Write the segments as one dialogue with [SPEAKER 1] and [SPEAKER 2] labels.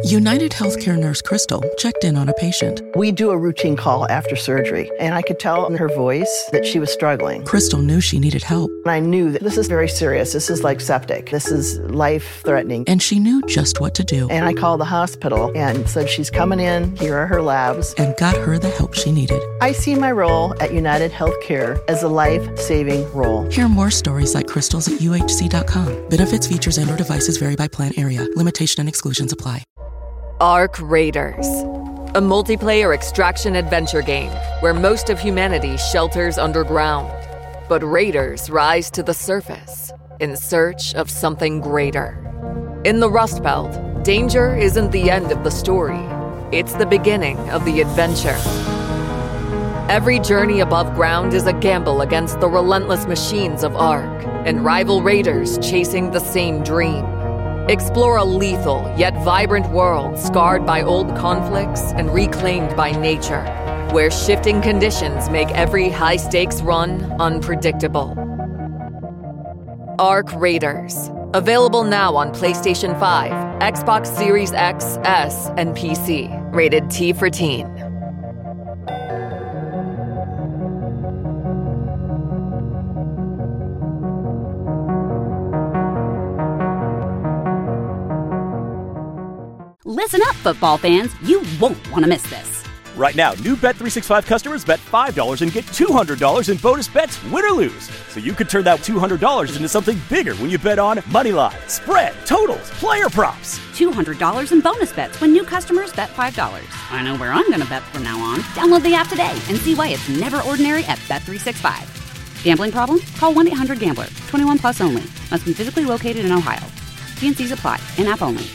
[SPEAKER 1] United Healthcare nurse Crystal checked in on a patient.
[SPEAKER 2] We do a routine call after surgery, and I could tell in her voice that she was struggling.
[SPEAKER 1] Crystal knew she needed help.
[SPEAKER 2] And I knew that this is very serious. This is like septic. This is life-threatening.
[SPEAKER 1] And she knew just what to do.
[SPEAKER 2] And I called the hospital and said, she's coming in. Here are her labs.
[SPEAKER 1] And got her the help she needed.
[SPEAKER 2] I see my role at United Healthcare as a life-saving role.
[SPEAKER 1] Hear more stories like Crystal's at UHC.com. Benefits, features, and/or devices vary by plan area. Limitation and exclusions apply.
[SPEAKER 3] Ark Raiders, a multiplayer extraction adventure game where most of humanity shelters underground. But raiders rise to the surface in search of something greater. In the Rust Belt, danger isn't the end of the story. It's the beginning of the adventure. Every journey above ground is a gamble against the relentless machines of Ark and rival raiders chasing the same dream. Explore a lethal yet vibrant world scarred by old conflicts and reclaimed by nature, where shifting conditions make every high-stakes run unpredictable. Ark Raiders. Available now on PlayStation 5, Xbox Series X, S, and PC. Rated T for Teen.
[SPEAKER 4] Listen up, football fans. You won't want to miss this.
[SPEAKER 5] Right now, new Bet365 customers bet $5 and get $200 in bonus bets, win or lose. So you could turn that $200 into something bigger when you bet on moneyline, spread, totals, player props.
[SPEAKER 4] $200 in bonus bets when new customers bet $5. I know where I'm going to bet from now on. Download the app today and see why it's never ordinary at Bet365. Gambling problem? Call 1-800-GAMBLER. 21 plus only. Must be physically located in Ohio. T&Cs apply. In-app only.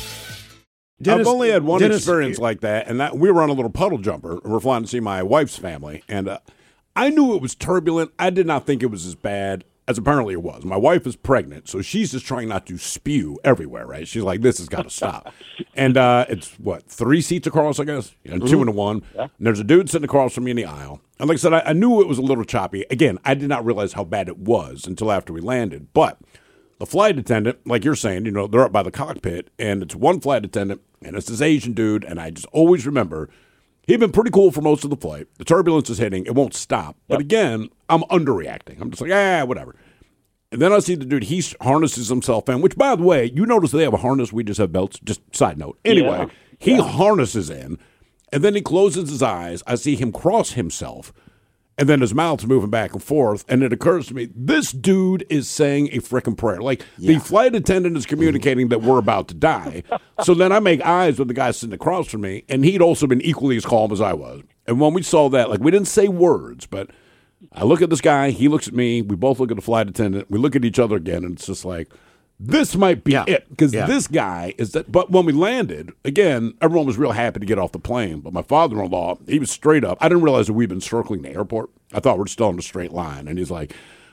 [SPEAKER 6] I've only had one experience like that, and that we were on a little puddle jumper. We're flying to see my wife's family, and I knew it was turbulent. I did not think it was as bad as apparently it was. My wife is pregnant, so she's just trying not to spew everywhere, right? She's like, this has got to stop. And it's, 3 seats across, I guess? And 2 into 1. Yeah. And there's a dude sitting across from me in the aisle. And like I said, I knew it was a little choppy. Again, I did not realize how bad it was until after we landed. But the flight attendant, like you're saying, they're up by the cockpit, and it's one flight attendant, and it's this Asian dude, and I just always remember he'd been pretty cool for most of the flight. The turbulence is hitting. It won't stop. Yep. But again, I'm underreacting. I'm just like, whatever. And then I see the dude, he harnesses himself in, which, by the way, you notice they have a harness. We just have belts. Just side note. Anyway, he harnesses in, and then he closes his eyes. I see him cross himself. And then his mouth's moving back and forth, and it occurs to me, this dude is saying a frickin' prayer. Like, the flight attendant is communicating that we're about to die. So then I make eyes with the guy sitting across from me, and he'd also been equally as calm as I was. And when we saw that, like, we didn't say words, but I look at this guy, he looks at me, we both look at the flight attendant, we look at each other again, and it's just like, this might be it, because this guy is that. But when we landed, again, everyone was real happy to get off the plane. But my father-in-law, he was straight up. I didn't realize that we'd been circling the airport. I thought we're still in a straight line. And he's like,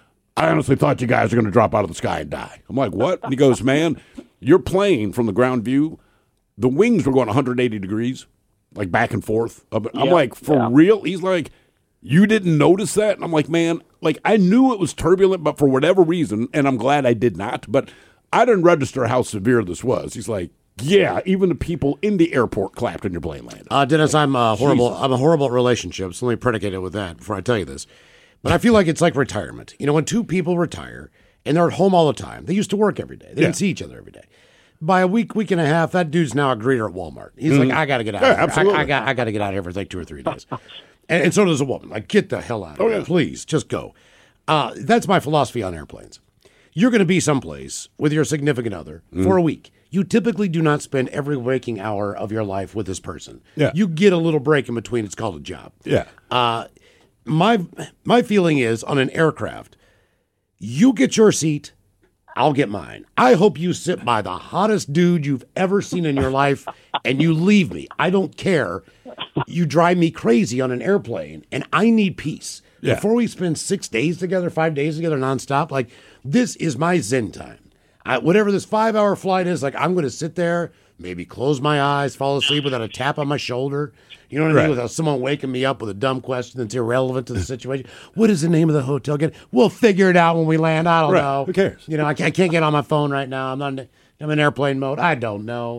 [SPEAKER 6] I honestly thought you guys were going to drop out of the sky and die. I'm like, what? And he goes, man, your plane from the ground view, the wings were going 180 degrees, like back and forth. I'm like, for real? He's like, you didn't notice that? And I'm like, man, like I knew it was turbulent, but for whatever reason, and I'm glad I did not, but I didn't register how severe this was. He's like, yeah, even the people in the airport clapped when your plane landed.
[SPEAKER 7] Dennis, I'm horrible. Jesus. I'm a horrible at relationships. Let me predicate it with that before I tell you this. But I feel like it's like retirement. When 2 people retire and they're at home all the time, they used to work every day. They didn't see each other every day. By a week and a half, that dude's now a greeter at Walmart. He's like, I got to get out of here.
[SPEAKER 6] Absolutely.
[SPEAKER 7] I got to get out of here for like 2 or 3 days. and so does a woman. Like, get the hell out of here. Please, just go. That's my philosophy on airplanes. You're going to be someplace with your significant other for a week. You typically do not spend every waking hour of your life with this person.
[SPEAKER 6] Yeah.
[SPEAKER 7] You get a little break in between. It's called a job.
[SPEAKER 6] Yeah.
[SPEAKER 7] My feeling is on an aircraft, you get your seat, I'll get mine. I hope you sit by the hottest dude you've ever seen in your life and you leave me. I don't care. You drive me crazy on an airplane and I need peace. Yeah. Before we spend 6 days together, 5 days together nonstop, like this is my zen time. Whatever this 5-hour flight is, like I'm going to sit there, maybe close my eyes, fall asleep without a tap on my shoulder. You know what I mean? Without someone waking me up with a dumb question that's irrelevant to the situation. What is the name of the hotel again? We'll figure it out when we land. I don't know.
[SPEAKER 6] Who cares?
[SPEAKER 7] I can't get on my phone right now. I'm in airplane mode. I don't know.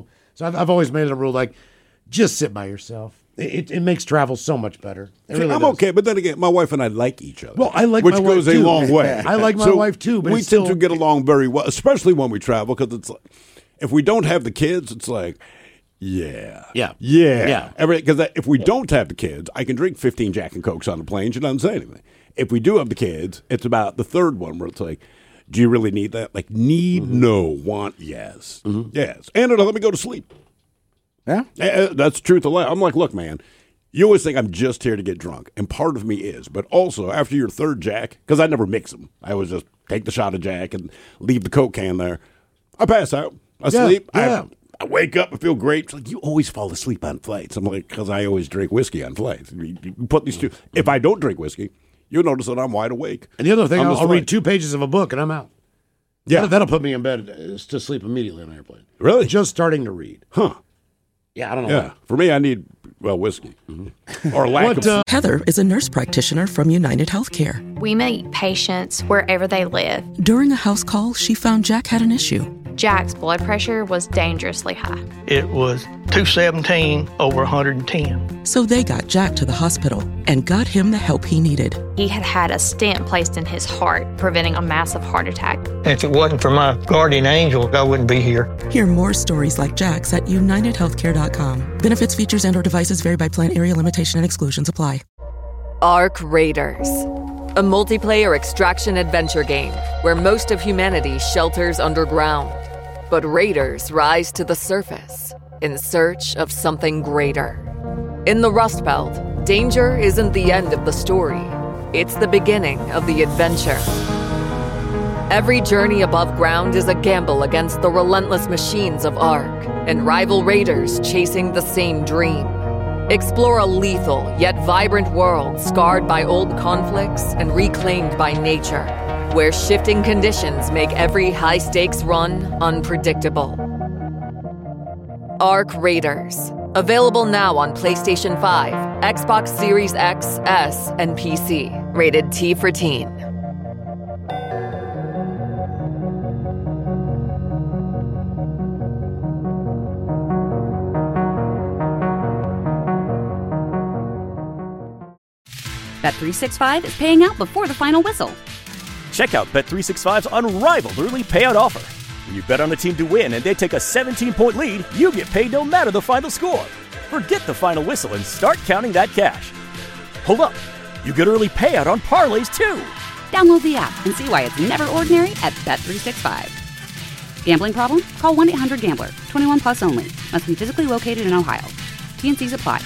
[SPEAKER 7] So I've always made it a rule, like, just sit by yourself. It makes travel so much better.
[SPEAKER 6] I'm okay, but then again, my wife and I like each other.
[SPEAKER 7] Well, I like
[SPEAKER 6] which
[SPEAKER 7] my
[SPEAKER 6] goes
[SPEAKER 7] wife
[SPEAKER 6] a
[SPEAKER 7] too.
[SPEAKER 6] long way.
[SPEAKER 7] I like my wife too, but
[SPEAKER 6] we tend to get along very well, especially when we travel. Because it's like, if we don't have the kids, it's like, yeah. Because if we don't have the kids, I can drink 15 Jack and Cokes on the plane. She doesn't say anything. If we do have the kids, it's about the third one where it's like, do you really need that? Like, need, no, want, yes, yes, and it'll let me go to sleep.
[SPEAKER 8] Yeah,
[SPEAKER 6] that's the truth of life. I'm like, look, man, you always think I'm just here to get drunk, and part of me is, but also after your third Jack, because I never mix them. I always just take the shot of Jack and leave the Coke can there. I pass out. I sleep. I wake up. I feel great. It's like, you always fall asleep on flights. I'm like, because I always drink whiskey on flights. You put these two. If I don't drink whiskey, you'll notice that I'm wide awake.
[SPEAKER 7] And the other thing, I'll read 2 pages of a book and I'm out.
[SPEAKER 6] Yeah,
[SPEAKER 7] that'll put me in bed to sleep immediately on an airplane.
[SPEAKER 6] Really?
[SPEAKER 7] Just starting to read.
[SPEAKER 6] Huh.
[SPEAKER 7] Yeah, I don't know.
[SPEAKER 6] Yeah, for me, I need, whiskey. Or lack of...
[SPEAKER 1] Heather is a nurse practitioner from United Healthcare.
[SPEAKER 9] We meet patients wherever they live.
[SPEAKER 1] During a house call, she found Jack had an issue.
[SPEAKER 9] Jack's blood pressure was dangerously high.
[SPEAKER 10] It was 217 over 110.
[SPEAKER 1] So they got Jack to the hospital and got him the help he needed.
[SPEAKER 9] He had a stent placed in his heart, preventing a massive heart attack.
[SPEAKER 10] If it wasn't for my guardian angel, I wouldn't be here.
[SPEAKER 1] Hear more stories like Jack's at UnitedHealthcare.com. Benefits, features, and/or devices vary by plan, area, limitation, and exclusions apply.
[SPEAKER 3] Ark Raiders, a multiplayer extraction adventure game where most of humanity shelters underground. But raiders rise to the surface in search of something greater. In the Rust Belt, danger isn't the end of the story. It's the beginning of the adventure. Every journey above ground is a gamble against the relentless machines of Ark and rival raiders chasing the same dream. Explore a lethal yet vibrant world scarred by old conflicts and reclaimed by nature, where shifting conditions make every high-stakes run unpredictable. Ark Raiders. Available now on PlayStation 5, Xbox Series X, S, and PC. Rated T for Teen.
[SPEAKER 4] Bet365 is paying out before the final whistle.
[SPEAKER 5] Check out Bet365's unrivaled early payout offer. When you bet on a team to win and they take a 17-point lead, you get paid no matter the final score. Forget the final whistle and start counting that cash. Hold up. You get early payout on parlays, too.
[SPEAKER 4] Download the app and see why it's never ordinary at Bet365. Gambling problem? Call 1-800-GAMBLER. 21 plus only. Must be physically located in Ohio. T&Cs apply.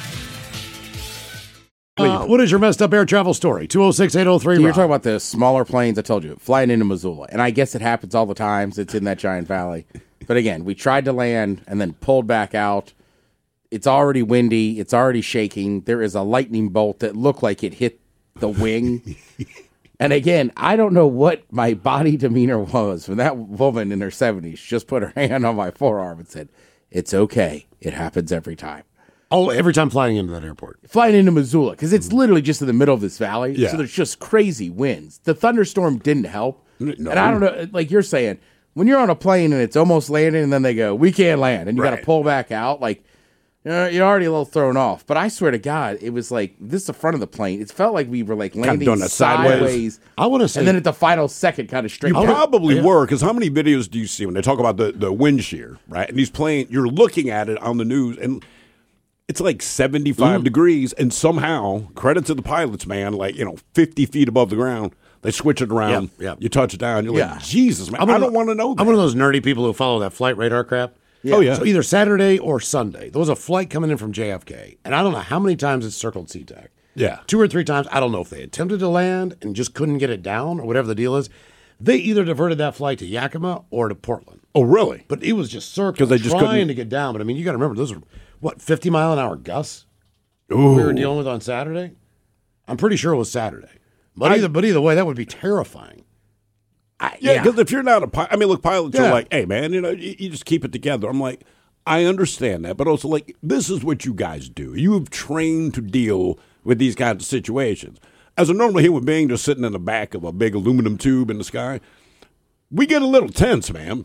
[SPEAKER 7] What is your messed up air travel story? 206-803.
[SPEAKER 8] You're talking about the smaller planes. I told you, flying into Missoula. And I guess it happens all the time. It's in that giant valley. But again, we tried to land and then pulled back out. It's already windy. It's already shaking. There is a lightning bolt that looked like it hit the wing. And again, I don't know what my body demeanor was when that woman in her 70s just put her hand on my forearm and said, "It's okay. It happens every time."
[SPEAKER 7] Oh, every time flying into that airport.
[SPEAKER 8] Flying into Missoula, because it's literally just in the middle of this valley.
[SPEAKER 6] Yeah.
[SPEAKER 8] So there's just crazy winds. The thunderstorm didn't help.
[SPEAKER 6] No.
[SPEAKER 8] And I don't know, like you're saying, when you're on a plane and it's almost landing and then they go, "We can't land," and you got to pull back out, like, you're already a little thrown off. But I swear to God, it was like, this is the front of the plane. It felt like we were like landing
[SPEAKER 6] doing that sideways.
[SPEAKER 7] I want to say.
[SPEAKER 8] And then at the final second, kind of straight.
[SPEAKER 6] You probably were, because how many videos do you see when they talk about the wind shear, right? And these planes, you're looking at it on the news, and it's like 75 degrees, and somehow, credit to the pilots, man, like, 50 feet above the ground, they switch it around.
[SPEAKER 7] Yeah.
[SPEAKER 6] You touch it down. You're like, Jesus, man, I don't want to know that.
[SPEAKER 7] I'm one of those nerdy people who follow that flight radar crap.
[SPEAKER 6] Yeah. Oh, yeah.
[SPEAKER 7] So either Saturday or Sunday, there was a flight coming in from JFK, and I don't know how many times it circled SeaTac.
[SPEAKER 6] Yeah.
[SPEAKER 7] 2 or 3 times. I don't know if they attempted to land and just couldn't get it down or whatever the deal is. They either diverted that flight to Yakima or to Portland.
[SPEAKER 6] Oh, really?
[SPEAKER 7] But it was just circling,
[SPEAKER 6] they just
[SPEAKER 7] trying
[SPEAKER 6] couldn't
[SPEAKER 7] to get down. But, I mean, you got to remember, those are, 50-mile-an-hour gusts
[SPEAKER 6] Ooh.
[SPEAKER 7] we were dealing with on Saturday? I'm pretty sure it was Saturday. But either way, that would be terrifying.
[SPEAKER 6] Because if you're not a pilot, look, pilots are like, "Hey, man, you just keep it together." I'm like, I understand that, but also, like, this is what you guys do. You have trained to deal with these kinds of situations. As a normal human being just sitting in the back of a big aluminum tube in the sky, we get a little tense, man.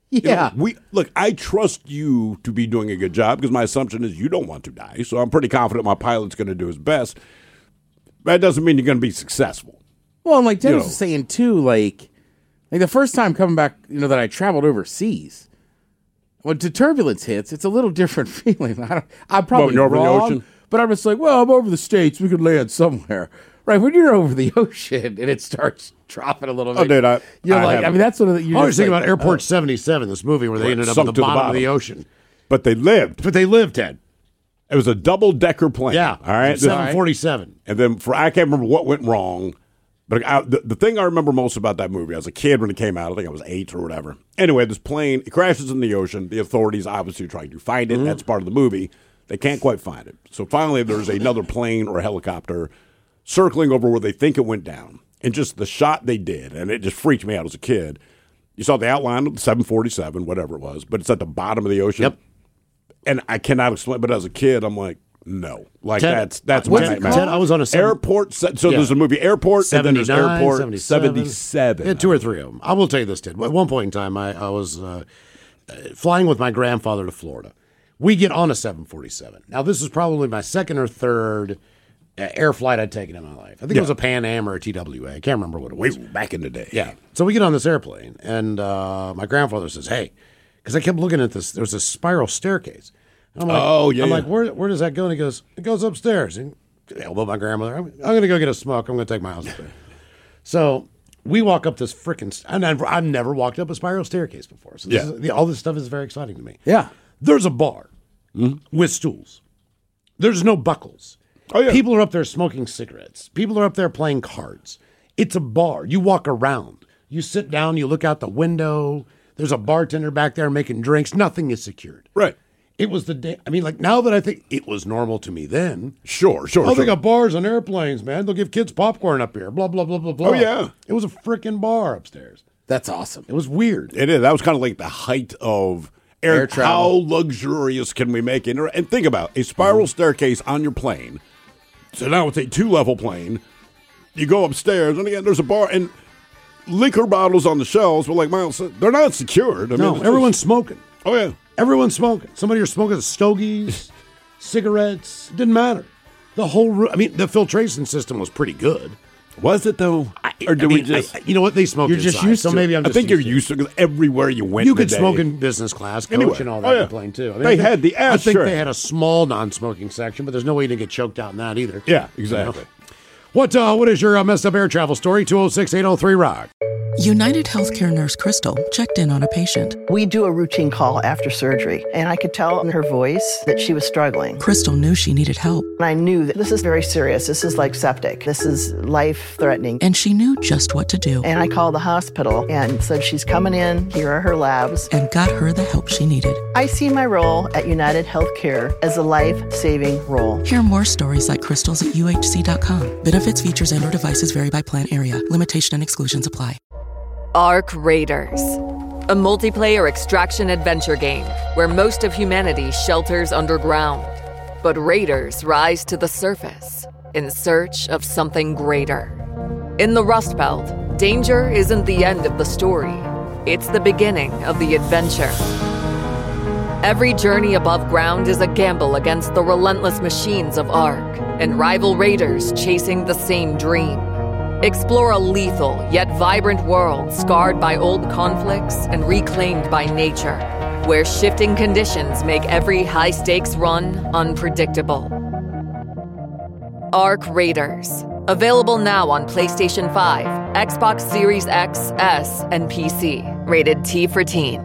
[SPEAKER 8] Yeah.
[SPEAKER 6] I trust you to be doing a good job because my assumption is you don't want to die. So I'm pretty confident my pilot's going to do his best. That doesn't mean you're going to be successful.
[SPEAKER 8] Well, and like Dennis was saying too, like the first time coming back, that I traveled overseas, when the turbulence hits, it's a little different feeling. I'm probably
[SPEAKER 6] over
[SPEAKER 8] wrong,
[SPEAKER 6] the ocean?
[SPEAKER 8] but I'm just like, well, I'm over the States. We could land somewhere. Right, when you're over the ocean and it starts dropping a little bit.
[SPEAKER 6] Oh, dude,
[SPEAKER 8] that's one of the...
[SPEAKER 7] I was thinking about Airport 77, this movie where they ended up at the bottom of the ocean.
[SPEAKER 6] But they lived.
[SPEAKER 7] Ted.
[SPEAKER 6] It was a double-decker plane.
[SPEAKER 7] Yeah.
[SPEAKER 6] All right?
[SPEAKER 7] 747.
[SPEAKER 6] And then I can't remember what went wrong, but the thing I remember most about that movie, I was a kid when it came out. I think I was 8 or whatever. Anyway, this plane, it crashes in the ocean. The authorities obviously are trying to find it. That's part of the movie. They can't quite find it. So finally, there's another plane or a helicopter circling over where they think it went down. And just the shot they did, and it just freaked me out as a kid. You saw the outline of the 747, whatever it was, but it's at the bottom of the ocean.
[SPEAKER 7] Yep.
[SPEAKER 6] And I cannot explain, but as a kid, I'm like, no. Like,
[SPEAKER 7] Ted,
[SPEAKER 6] that's my nightmare.
[SPEAKER 7] Ted, I was on a
[SPEAKER 6] Airport, there's a movie Airport, and then there's Airport
[SPEAKER 7] 77. Yeah, 2 or 3 of them. I will tell you this, Ted. At one point in time, I was flying with my grandfather to Florida. We get on a 747. Now, this is probably my second or third air flight I'd taken in my life. I think it was a Pan Am or a TWA. I can't remember what it was.
[SPEAKER 6] Way back in the day.
[SPEAKER 7] Yeah. So we get on this airplane, and my grandfather says, hey, because I kept looking at this, there's a spiral staircase. And I'm like, I'm like, where does that go? And he goes, it goes upstairs. And elbow my grandmother, I'm going to go get a smoke. I'm going to take my house up there. So we walk up this freaking, and I've never walked up a spiral staircase before. So all this stuff is very exciting to me.
[SPEAKER 8] Yeah.
[SPEAKER 7] There's a bar with stools. There's no buckles.
[SPEAKER 6] Oh, yeah.
[SPEAKER 7] People are up there smoking cigarettes. People are up there playing cards. It's a bar. You walk around. You sit down. You look out the window. There's a bartender back there making drinks. Nothing is secured.
[SPEAKER 6] Right.
[SPEAKER 7] It was the day. I mean, like, now that I think it was normal to me then.
[SPEAKER 6] Sure.
[SPEAKER 7] They got bars on airplanes, man. They'll give kids popcorn up here. Blah, blah, blah, blah, blah.
[SPEAKER 6] Oh, yeah.
[SPEAKER 7] It was a freaking bar upstairs.
[SPEAKER 8] That's awesome.
[SPEAKER 7] It was weird.
[SPEAKER 6] It is. That was kind of like the height of air travel. How luxurious can we make it? And think about a spiral staircase on your plane. So now it's a 2-level plane. You go upstairs, and again, there's a bar, and liquor bottles on the shelves. But like Miles said, they're not secured. I mean,
[SPEAKER 7] everyone's smoking.
[SPEAKER 6] Oh, yeah.
[SPEAKER 7] Everyone's smoking. Somebody are smoking stogies, cigarettes. It didn't matter. The whole room. I mean, the filtration system was pretty good.
[SPEAKER 6] Was it, though?
[SPEAKER 7] You know what? They smoked
[SPEAKER 8] You're
[SPEAKER 7] inside,
[SPEAKER 8] just used
[SPEAKER 7] so
[SPEAKER 8] to
[SPEAKER 7] maybe I'm
[SPEAKER 6] I
[SPEAKER 7] just
[SPEAKER 6] think you're used to it because everywhere you went
[SPEAKER 7] You
[SPEAKER 6] in the
[SPEAKER 7] could
[SPEAKER 6] day,
[SPEAKER 7] smoke in business class, coach, and all that on the plane, too. I mean,
[SPEAKER 6] They had the
[SPEAKER 7] I think
[SPEAKER 6] sure.
[SPEAKER 7] they had a small non-smoking section, but there's no way you didn't get choked out in that either.
[SPEAKER 6] Yeah, exactly.
[SPEAKER 7] What is your messed up air travel story? 206-803-ROCK.
[SPEAKER 1] United Healthcare nurse Crystal checked in on a patient.
[SPEAKER 2] We do a routine call after surgery, and I could tell in her voice that she was struggling.
[SPEAKER 1] Crystal knew she needed help.
[SPEAKER 2] And I knew that this is very serious. This is like septic. This is life-threatening.
[SPEAKER 1] And she knew just what to do.
[SPEAKER 2] And I called the hospital and said, she's coming in. Here are her labs.
[SPEAKER 1] And got her the help she needed.
[SPEAKER 2] I see my role at United Healthcare as a life-saving role.
[SPEAKER 1] Hear more stories like Crystal's at UHC.com. Benefits, features, and/or devices vary by plan area. Limitation and exclusions apply.
[SPEAKER 3] Ark Raiders, a multiplayer extraction adventure game where most of humanity shelters underground. But raiders rise to the surface in search of something greater. In the Rust Belt, danger isn't the end of the story. It's the beginning of the adventure. Every journey above ground is a gamble against the relentless machines of Ark and rival raiders chasing the same dream. Explore a lethal yet vibrant world scarred by old conflicts and reclaimed by nature, where shifting conditions make every high-stakes run unpredictable. Ark Raiders. Available now on PlayStation 5, Xbox Series X, S, and PC. Rated T for Teen.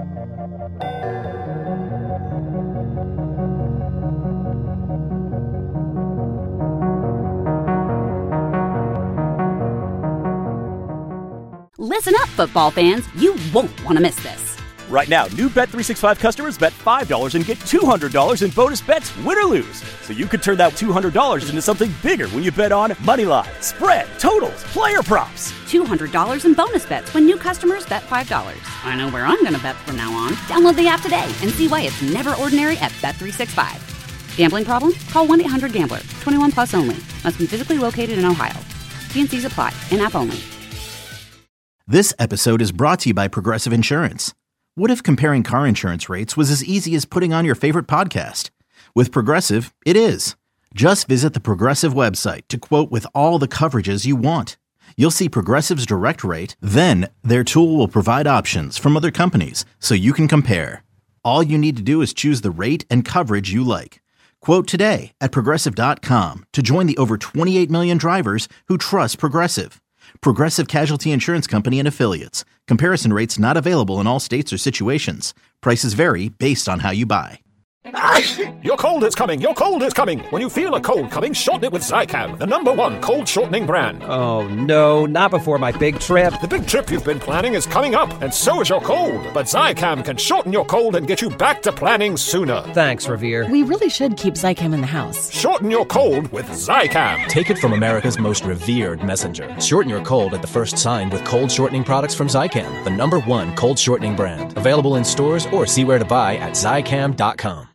[SPEAKER 4] Listen up, football fans. You won't want to miss this.
[SPEAKER 5] Right now, new Bet365 customers bet $5 and get $200 in bonus bets, win or lose. So you could turn that $200 into something bigger when you bet on moneyline, spread, totals, player props.
[SPEAKER 4] $200 in bonus bets when new customers bet $5. I know where I'm going to bet from now on. Download the app today and see why it's never ordinary at Bet365. Gambling problem? Call 1-800-GAMBLER. 21 plus only. Must be physically located in Ohio. T&Cs apply. In-app only.
[SPEAKER 11] This episode is brought to you by Progressive Insurance. What if comparing car insurance rates was as easy as putting on your favorite podcast? With Progressive, it is. Just visit the Progressive website to quote with all the coverages you want. You'll see Progressive's direct rate, then their tool will provide options from other companies so you can compare. All you need to do is choose the rate and coverage you like. Quote today at Progressive.com to join the over 28 million drivers who trust Progressive. Progressive Casualty Insurance Company and Affiliates. Comparison rates not available in all states or situations. Prices vary based on how you buy.
[SPEAKER 12] Your cold is coming! Your cold is coming! When you feel a cold coming, shorten it with Zicam, the #1 cold shortening brand.
[SPEAKER 13] Oh no, not before my big trip.
[SPEAKER 12] The big trip you've been planning is coming up, and so is your cold. But Zicam can shorten your cold and get you back to planning sooner.
[SPEAKER 13] Thanks, Revere.
[SPEAKER 14] We really should keep Zicam in the house.
[SPEAKER 12] Shorten your cold with Zicam.
[SPEAKER 15] Take it from America's most revered messenger. Shorten your cold at the first sign with cold shortening products from Zicam, the #1 cold shortening brand. Available in stores or see where to buy at Zicam.com.